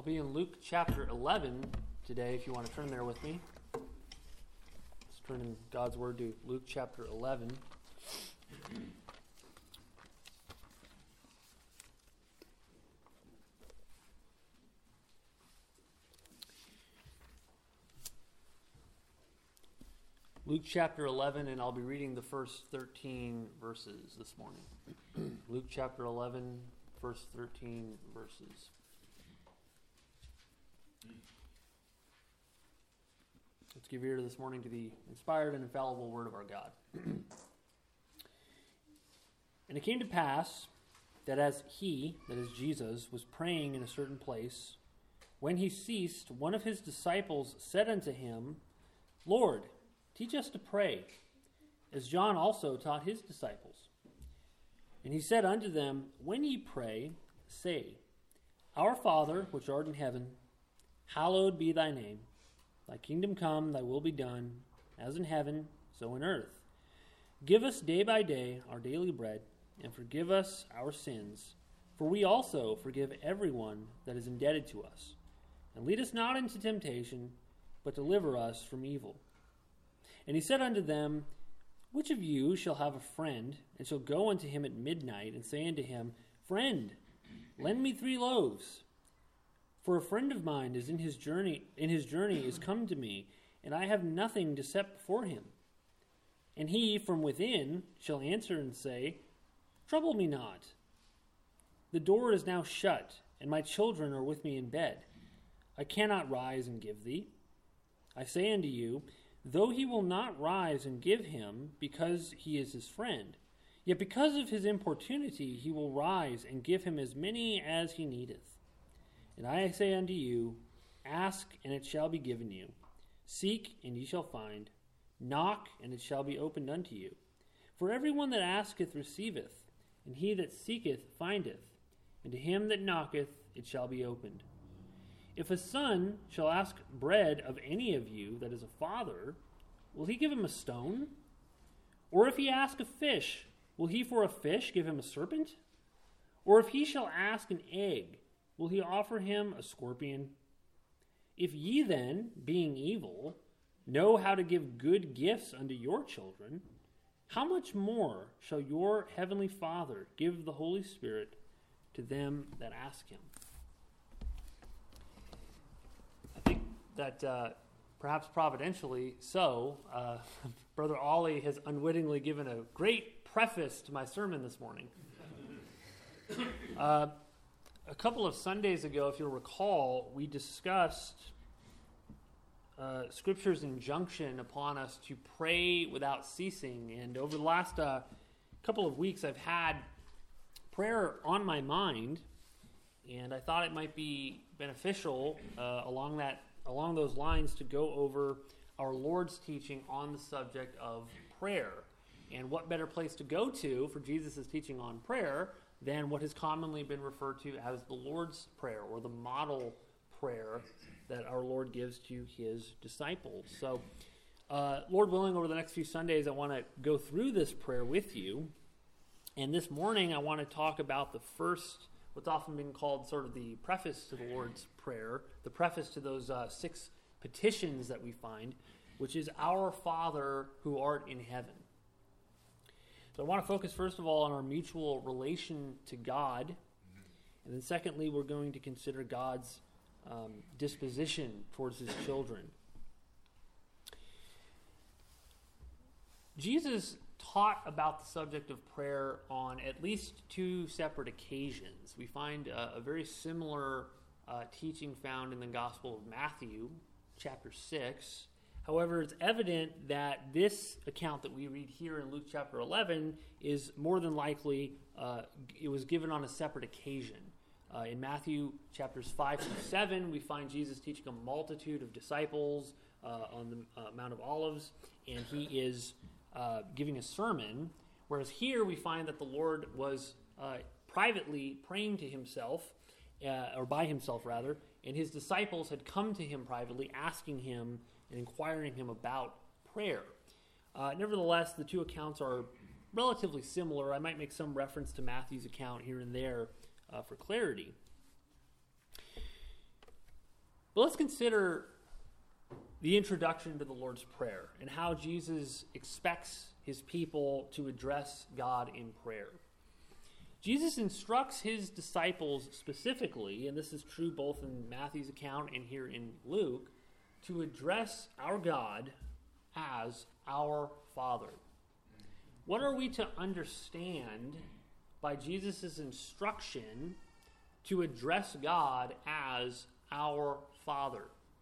be in Luke chapter 11 today, if you want to turn there with me. Let's turn in God's Word to Luke chapter 11. Luke chapter 11, and I'll be reading the first 13 verses this morning. Luke chapter 11, first 13 verses. Let's give ear this morning to the inspired and infallible word of our God. And it came to pass that as he, that is Jesus, was praying in a certain place, when he ceased, one of his disciples said unto him, Lord, teach us to pray, as John also taught his disciples. And he said unto them, When ye pray, say, Our Father, which art in heaven, hallowed be thy name. Thy kingdom come, thy will be done, as in heaven, so in earth. Give us day by day our daily bread, and forgive us our sins, for we also forgive everyone that is indebted to us. And lead us not into temptation, but deliver us from evil. And he said unto them, Which of you shall have a friend, and shall go unto him at midnight, and say unto him, Friend, lend me 3 loaves? For a friend of mine is in his journey is come to me, and I have nothing to set before him. And he from within shall answer and say, Trouble me not. The door is now shut, and my children are with me in bed. I cannot rise and give thee. I say unto you, though he will not rise and give him, because he is his friend, yet because of his importunity he will rise and give him as many as he needeth. And I say unto you, Ask, and it shall be given you. Seek, and ye shall find. Knock, and it shall be opened unto you. For everyone that asketh receiveth, and he that seeketh findeth, and to him that knocketh it shall be opened. If a son shall ask bread of any of you that is a father, will he give him a stone? Or if he ask a fish, will he for a fish give him a serpent? Or if he shall ask an egg, will he offer him a scorpion? If ye then, being evil, know how to give good gifts unto your children, how much more shall your heavenly Father give the Holy Spirit to them that ask him? I think that perhaps providentially so, Brother Ollie has unwittingly given a great preface to my sermon this morning. A couple of Sundays ago, if you'll recall, we discussed Scripture's injunction upon us to pray without ceasing. And over the last couple of weeks, I've had prayer on my mind, and I thought it might be beneficial along those lines to go over our Lord's teaching on the subject of prayer. And what better place to go to for Jesus' teaching on prayer than what has commonly been referred to as the Lord's Prayer, or the model prayer that our Lord gives to his disciples. So, Lord willing, over the next few Sundays, I want to go through this prayer with you. And this morning, I want to talk about the first, what's often been called sort of the preface to the Lord's Prayer, the preface to those 6 petitions that we find, which is, Our Father who art in heaven. So I want to focus, first of all, on our mutual relation to God. And then secondly, we're going to consider God's disposition towards his children. Jesus taught about the subject of prayer on at least 2 separate occasions. We find a very similar teaching found in the Gospel of Matthew, chapter 6. However, it's evident that this account that we read here in Luke chapter 11 is more than likely, it was given on a separate occasion. In Matthew chapters 5 through 7, we find Jesus teaching a multitude of disciples on the Mount of Olives, and he is giving a sermon, whereas here we find that the Lord was privately praying to himself, or by himself rather, and his disciples had come to him privately, asking him and inquiring him about prayer. Nevertheless, the 2 accounts are relatively similar. I might make some reference to Matthew's account here and there for clarity. But let's consider the introduction to the Lord's Prayer and how Jesus expects his people to address God in prayer. Jesus instructs his disciples specifically, and this is true both in Matthew's account and here in Luke, to address our God as our Father. What are we to understand by Jesus' instruction to address God as our Father?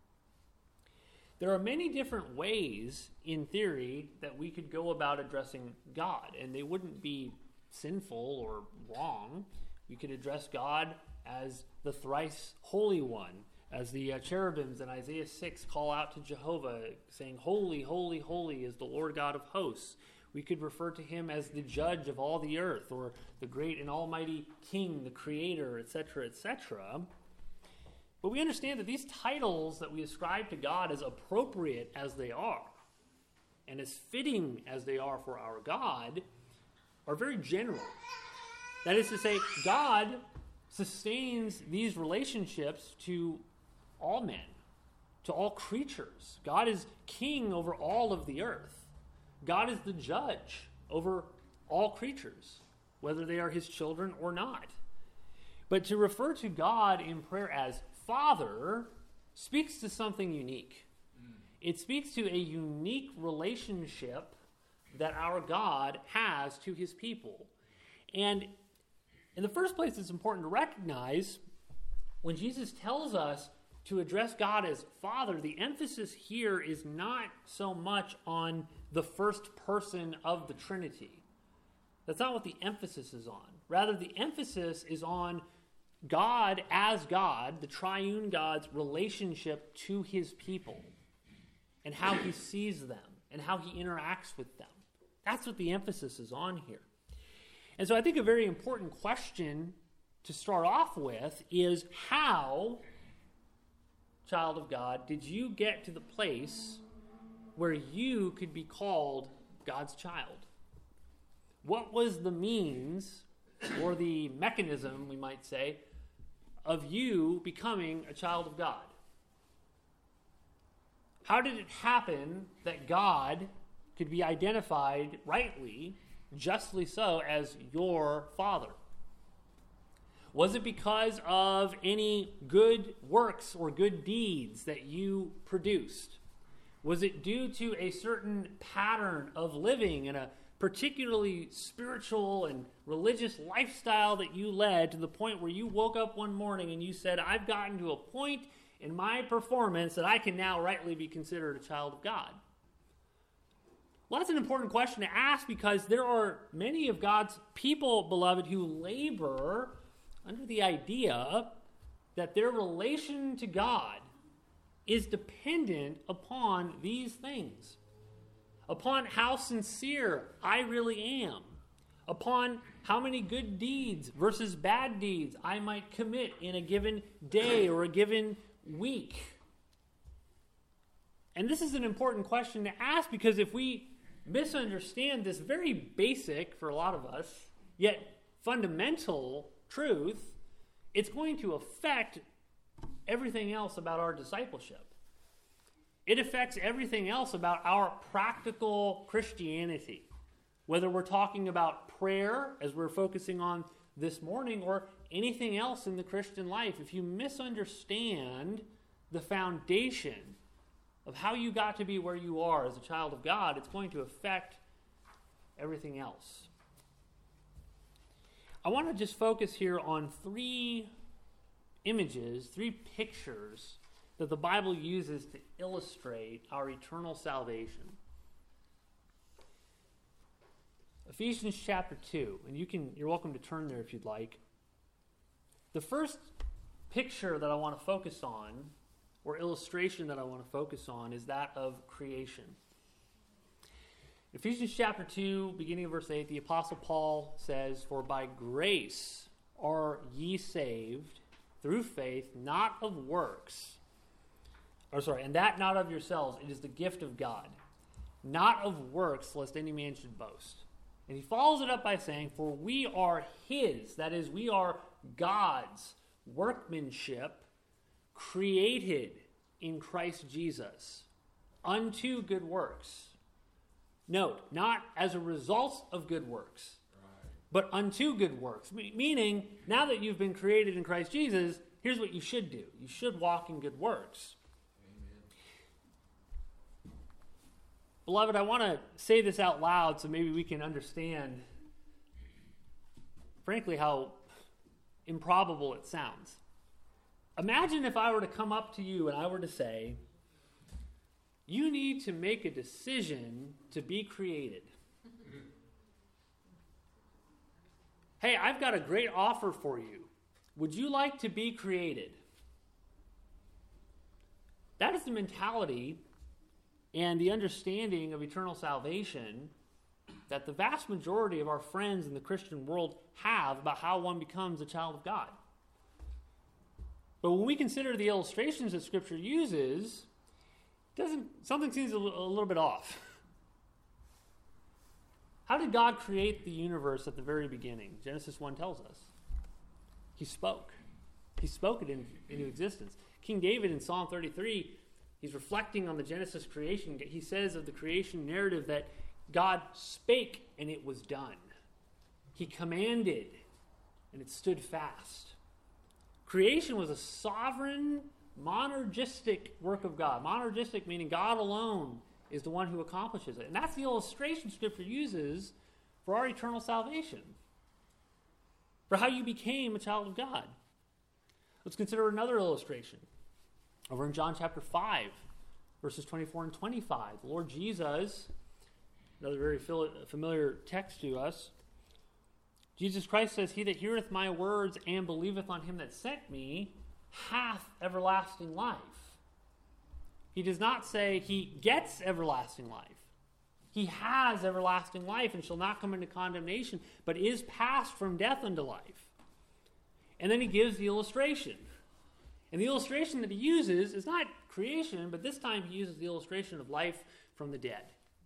There are many different ways, in theory, that we could go about addressing God, and they wouldn't be sinful or wrong. We could address God as the thrice holy one, as the cherubims in Isaiah 6 call out to Jehovah, saying, "Holy, holy, holy is the Lord God of hosts." We could refer to him as the judge of all the earth, or the great and almighty king, the creator, etc., etc. But we understand that these titles that we ascribe to God, as appropriate as they are, and as fitting as they are for our God, are very general. That is to say, God sustains these relationships to all men, to all creatures. God is king over all of the earth. God is the judge over all creatures, whether they are his children or not. But to refer to God in prayer as Father speaks to something unique. It speaks to a unique relationship that our God has to his people. And in the first place, it's important to recognize when Jesus tells us to address God as Father, the emphasis here is not so much on the first person of the Trinity. That's not what the emphasis is on. Rather, the emphasis is on God as God, the triune God's relationship to his people, and how he sees them, and how he interacts with them. That's what the emphasis is on here. And so I think a very important question to start off with is, how, child of God, did you get to the place where you could be called God's child? What was the means, or the mechanism, we might say, of you becoming a child of God? How did it happen that God could be identified rightly, justly so, as your Father? Was it because of any good works or good deeds that you produced? Was it due to a certain pattern of living and a particularly spiritual and religious lifestyle that you led to the point where you woke up one morning and you said, "I've gotten to a point in my performance that I can now rightly be considered a child of God"? Well, that's an important question to ask, because there are many of God's people, beloved, who labor under the idea that their relation to God is dependent upon these things. Upon how sincere I really am. Upon how many good deeds versus bad deeds I might commit in a given day or a given week. And this is an important question to ask, because if we misunderstand this very basic, for a lot of us, yet fundamental truth, it's going to affect everything else about our discipleship. It affects everything else about our practical Christianity. Whether we're talking about prayer, as we're focusing on this morning, or anything else in the Christian life. If you misunderstand the foundation of how you got to be where you are as a child of God, it's going to affect everything else. I want to just focus here on three images, three pictures that the Bible uses to illustrate our eternal salvation. Ephesians chapter 2, and you're welcome to turn there if you'd like. The first picture that I want to focus on, or illustration that I want to focus on, is that of creation. Ephesians chapter 2, beginning of verse 8, the Apostle Paul says, "For by grace are ye saved, through faith, not of works." And that not of yourselves, it is the gift of God, not of works, lest any man should boast. And he follows it up by saying, "For we are his," that is, we are God's workmanship, created in Christ Jesus unto good works. Note, not as a result of good works, but unto good works. Meaning, now that you've been created in Christ Jesus, here's what you should do. You should walk in good works. Amen. Beloved, I want to say this out loud so maybe we can understand, frankly, how improbable it sounds. Imagine if I were to come up to you and I were to say, you need to make a decision to be created. Hey, I've got a great offer for you. Would you like to be created? That is the mentality and the understanding of eternal salvation that the vast majority of our friends in the Christian world have about how one becomes a child of God. But when we consider the illustrations that Scripture uses, something seems a little bit off. How did God create the universe at the very beginning? Genesis 1 tells us. He spoke. He spoke it into existence. King David in Psalm 33, he's reflecting on the Genesis creation. He says of the creation narrative that God spake and it was done. He commanded and it stood fast. Creation was a sovereign, monergistic work of God. Monergistic meaning God alone is the one who accomplishes it. And that's the illustration Scripture uses for our eternal salvation, for how you became a child of God. Let's consider another illustration. Over in John chapter 5, verses 24 and 25, the Lord Jesus, another very familiar text to us, Jesus Christ says, "He that heareth my words and believeth on him that sent me hath everlasting life." He does not say he gets everlasting life. He has everlasting life and shall not come into condemnation, but is passed from death unto life. And then he gives the illustration. And the illustration that he uses is not creation, but this time he uses the illustration of life from the dead.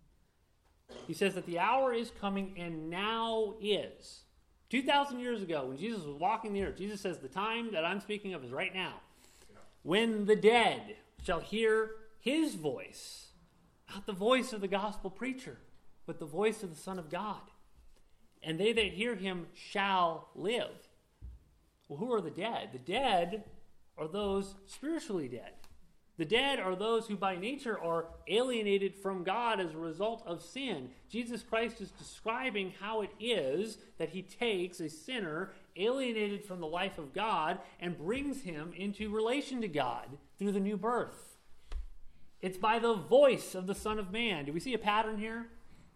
He says that the hour is coming and now is. 2,000 years ago, when Jesus was walking the earth, Jesus says the time that I'm speaking of is right now. Yeah. When the dead shall hear his voice, not the voice of the gospel preacher, but the voice of the Son of God. And they that hear him shall live. Well, who are the dead? The dead are those spiritually dead. The dead are those who by nature are alienated from God as a result of sin. Jesus Christ is describing how it is that he takes a sinner alienated from the life of God and brings him into relation to God through the new birth. It's by the voice of the Son of Man. Do we see a pattern here?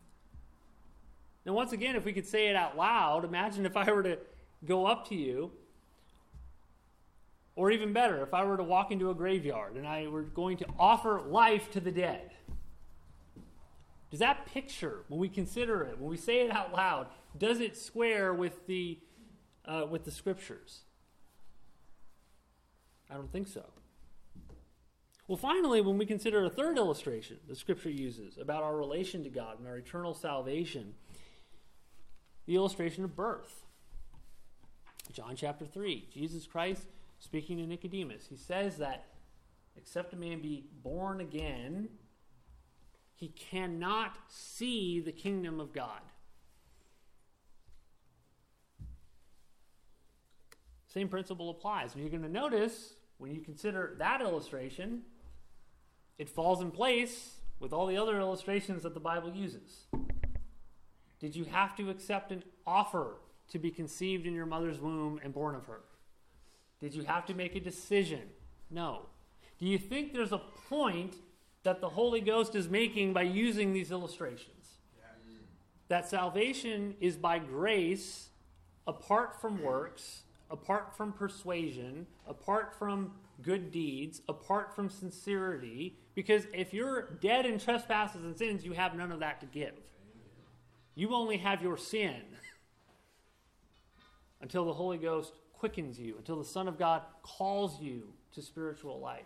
Now, once again, if we could say it out loud, imagine if I were to go up to you, or even better, if I were to walk into a graveyard and I were going to offer life to the dead. Does that picture, when we consider it, when we say it out loud, does it square with the Scriptures? I don't think so. Well, finally, when we consider a third illustration the Scripture uses about our relation to God and our eternal salvation, the illustration of birth. John chapter 3, Jesus Christ speaking to Nicodemus, he says that except a man be born again, he cannot see the kingdom of God. Same principle applies. And you're going to notice, when you consider that illustration, it falls in place with all the other illustrations that the Bible uses. Did you have to accept an offer to be conceived in your mother's womb and born of her? Did you have to make a decision? No. Do you think there's a point that the Holy Ghost is making by using these illustrations? Yeah. That salvation is by grace, apart from works, apart from persuasion, apart from good deeds, apart from sincerity, because if you're dead in trespasses and sins, you have none of that to give. You only have your sin until the Holy Ghost quickens you, until the Son of God calls you to spiritual life.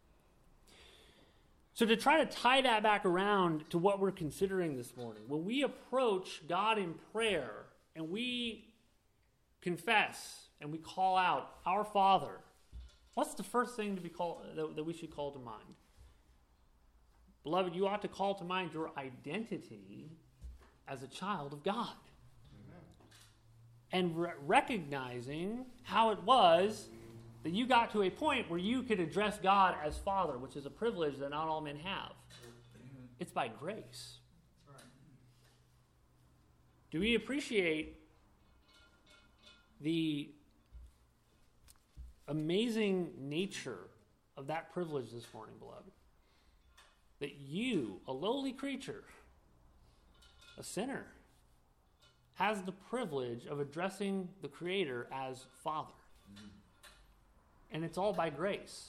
So to try to tie that back around to what we're considering this morning, when we approach God in prayer and we confess and we call out, "Our Father What's the first thing to be called that we should call to mind? Beloved, you ought to call to mind your identity as a child of God. And recognizing how it was that you got to a point where you could address God as Father, which is a privilege that not all men have. It's by grace. Do we appreciate the amazing nature of that privilege this morning, beloved? That you, a lowly creature, a sinner, has the privilege of addressing the Creator as Father. And it's all by grace.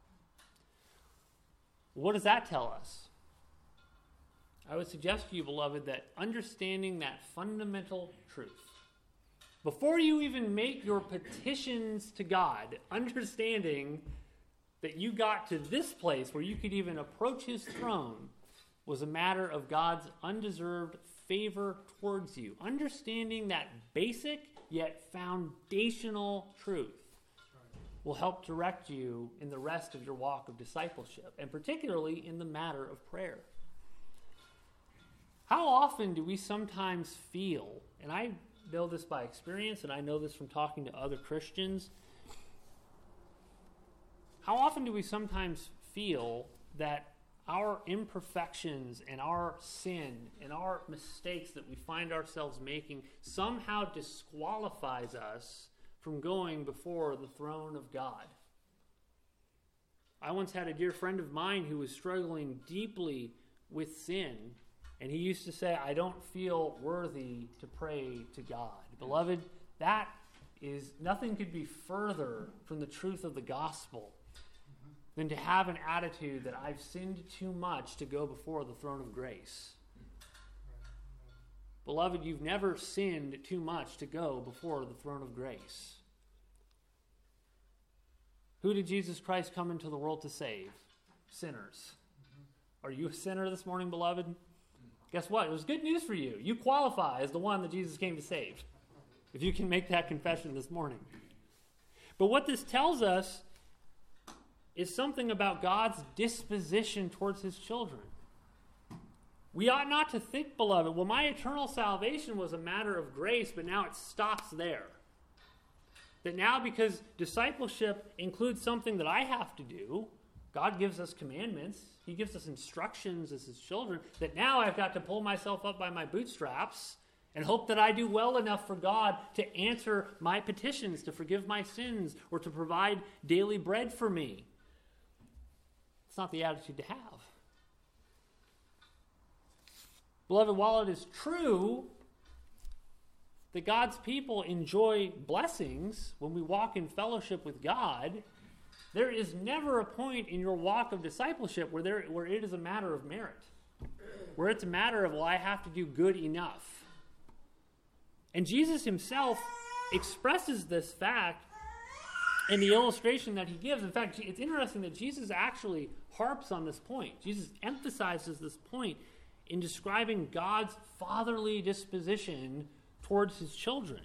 What does that tell us? I would suggest to you, beloved, that understanding that fundamental truth, before you even make your petitions to God, understanding that you got to this place where you could even approach His throne was a matter of God's undeserved favor towards you. Understanding that basic yet foundational truth will help direct you in the rest of your walk of discipleship, and particularly in the matter of prayer. How often do we sometimes feel, and I know this by experience, and I know this from talking to other Christians, how often do we sometimes feel that our imperfections and our sin and our mistakes that we find ourselves making somehow disqualifies us from going before the throne of God? I once had a dear friend of mine who was struggling deeply with sin, and he used to say, I don't feel worthy to pray to God. Beloved, that is, nothing could be further from the truth of the gospel than to have an attitude that I've sinned too much to go before the throne of grace. Beloved, you've never sinned too much to go before the throne of grace. Who did Jesus Christ come into the world to save? Sinners. Are you a sinner this morning, beloved? Guess what? It was good news for you. You qualify as the one that Jesus came to save, if you can make that confession this morning. But what this tells us is something about God's disposition towards His children. We ought not to think, beloved, well, my eternal salvation was a matter of grace, but now it stops there. That now, because discipleship includes something that I have to do, God gives us commandments, He gives us instructions as His children, that now I've got to pull myself up by my bootstraps and hope that I do well enough for God to answer my petitions, to forgive my sins, or to provide daily bread for me. It's not the attitude to have. Beloved, while it is true that God's people enjoy blessings when we walk in fellowship with God, there is never a point in your walk of discipleship where it is a matter of merit, where it's a matter of, well, I have to do good enough. And Jesus Himself expresses this fact in the illustration that He gives. In fact, it's interesting that Jesus actually harps on this point. Jesus emphasizes this point in describing God's fatherly disposition towards His children.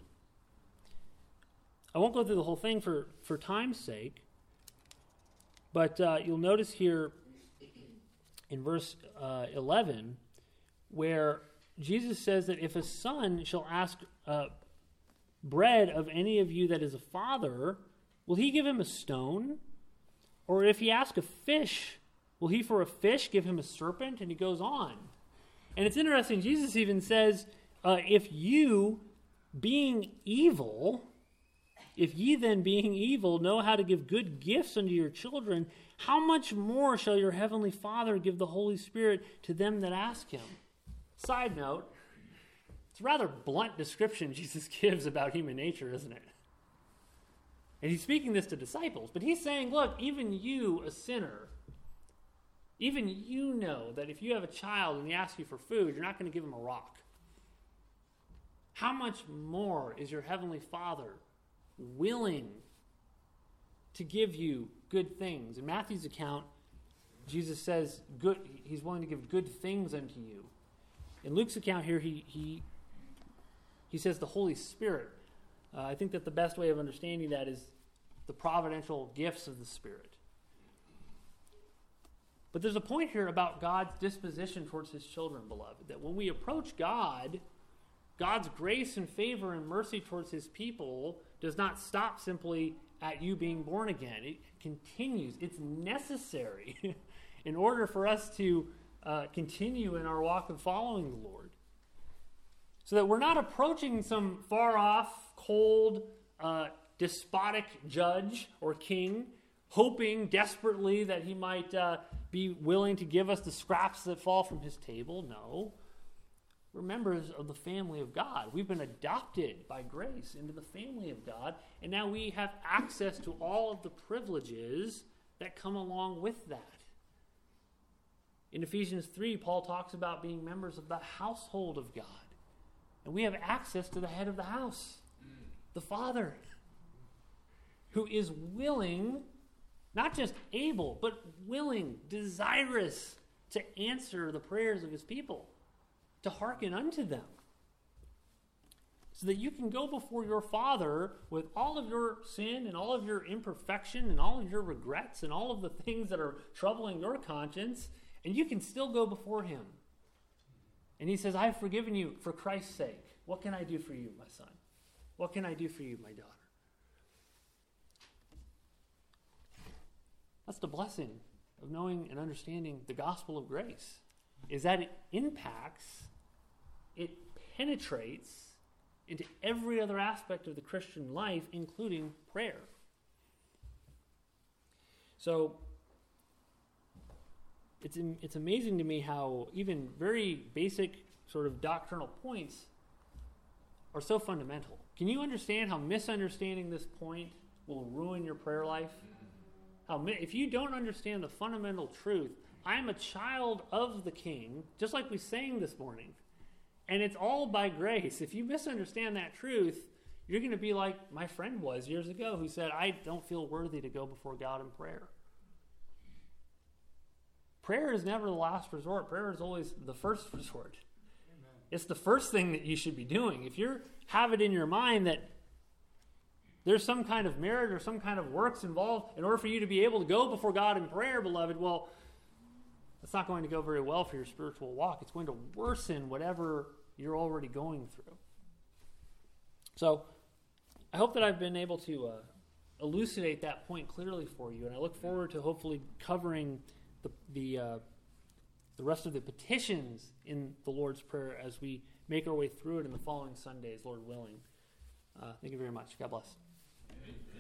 I won't go through the whole thing for time's sake, but you'll notice here in verse 11 where Jesus says that if a son shall ask bread of any of you that is a father, will he give him a stone? Or if he ask a fish, will he for a fish give him a serpent? And he goes on. And it's interesting, Jesus even says, if you, being evil, if ye then, being evil, know how to give good gifts unto your children, how much more shall your heavenly Father give the Holy Spirit to them that ask Him? Side note, it's a rather blunt description Jesus gives about human nature, isn't it? And He's speaking this to disciples, but He's saying, look, even you, a sinner, even you know that if you have a child and he asks you for food, you're not going to give him a rock. How much more is your heavenly Father willing to give you good things? In Matthew's account, Jesus says He's willing to give good things unto you. In Luke's account here, he says the Holy Spirit. I think that the best way of understanding that is the providential gifts of the Spirit. But there's a point here about God's disposition towards his children, beloved, that when we approach God, God's grace and favor and mercy towards his people does not stop simply at you being born again. It continues. It's necessary in order for us to continue in our walk of following the Lord. So that we're not approaching some far-off, cold, despotic judge or king, hoping desperately that he might be willing to give us the scraps that fall from his table. No. We're members of the family of God. We've been adopted by grace into the family of God, and now we have access to all of the privileges that come along with that. In Ephesians 3, Paul talks about being members of the household of God. And we have access to the head of the house, the Father, who is willing, not just able, but willing, desirous to answer the prayers of his people, to hearken unto them, so that you can go before your Father with all of your sin and all of your imperfection and all of your regrets and all of the things that are troubling your conscience, and you can still go before him. And he says, I've forgiven you for Christ's sake. What can I do for you, my son? What can I do for you, my daughter? That's the blessing of knowing and understanding the gospel of grace, is that it impacts, it penetrates into every other aspect of the Christian life, including prayer. So, it's amazing to me how even very basic sort of doctrinal points are so fundamental. Can you understand how misunderstanding this point will ruin your prayer life? If you don't understand the fundamental truth, I'm a child of the King, just like we sang this morning, and it's all by grace. If you misunderstand that truth, you're going to be like my friend was years ago, who said, I don't feel worthy to go before God in prayer. Prayer is never the last resort. Prayer is always the first resort. Amen. It's the first thing that you should be doing. If you have it in your mind that there's some kind of merit or some kind of works involved in order for you to be able to go before God in prayer, beloved, well, it's not going to go very well for your spiritual walk. It's going to worsen whatever you're already going through. So I hope that I've been able to elucidate that point clearly for you, and I look forward to hopefully covering the rest of the petitions in the Lord's Prayer as we make our way through it in the following Sundays, Lord willing. Thank you very much. God bless. Amen.